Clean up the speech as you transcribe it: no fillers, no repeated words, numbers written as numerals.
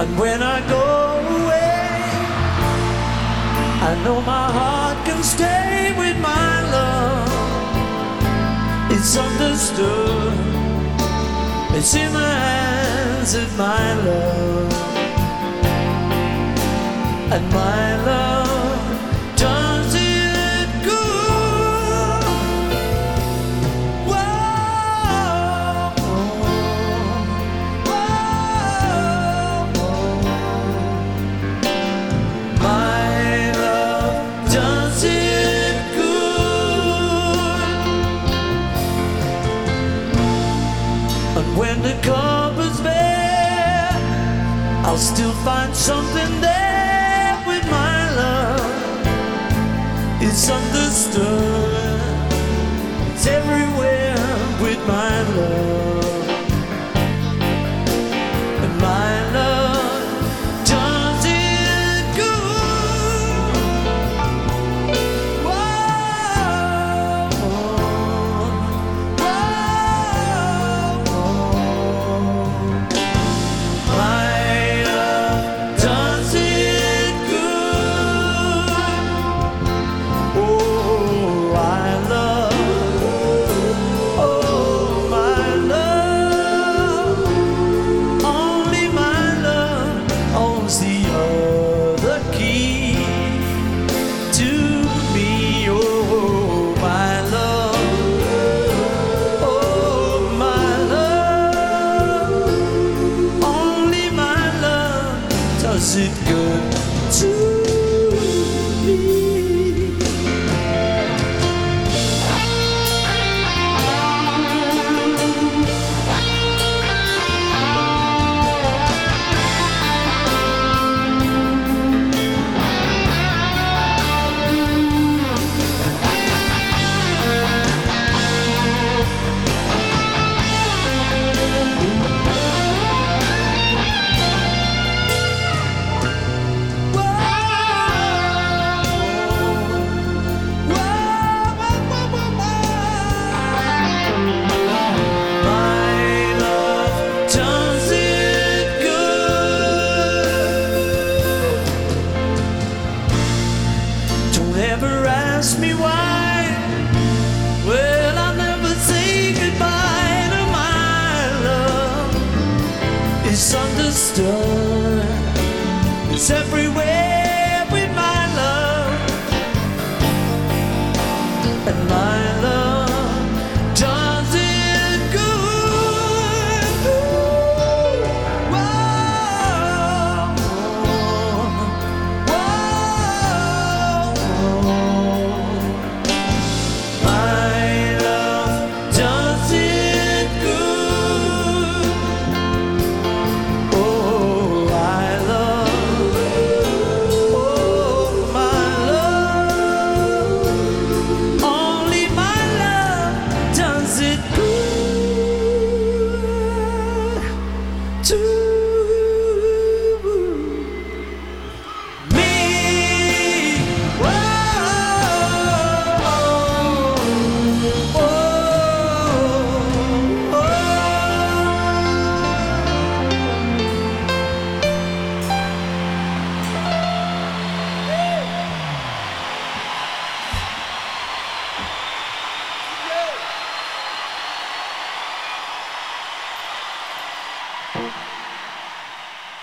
And when I go away, I know my heart can stay with my love. It's understood, it's in the hands of my love. And my love does it good. Whoa, whoa. My love does it good. And when the cupboard's bare, I'll still find something there. It's understood, it's everywhere with my love. And my love does it good. Whoa, whoa. My love does it good. Oh, I love, oh, my love, only my love owns the other key to me. Oh, my love, oh, my love, only my love does it good to me. Never ask me why. Well, I'll never say goodbye to my love. It's understood, it's everywhere with my love. And my love does it good. Whoa, my love does it good. Oh, I love, oh, my love, only my love does it good to me. Whoa.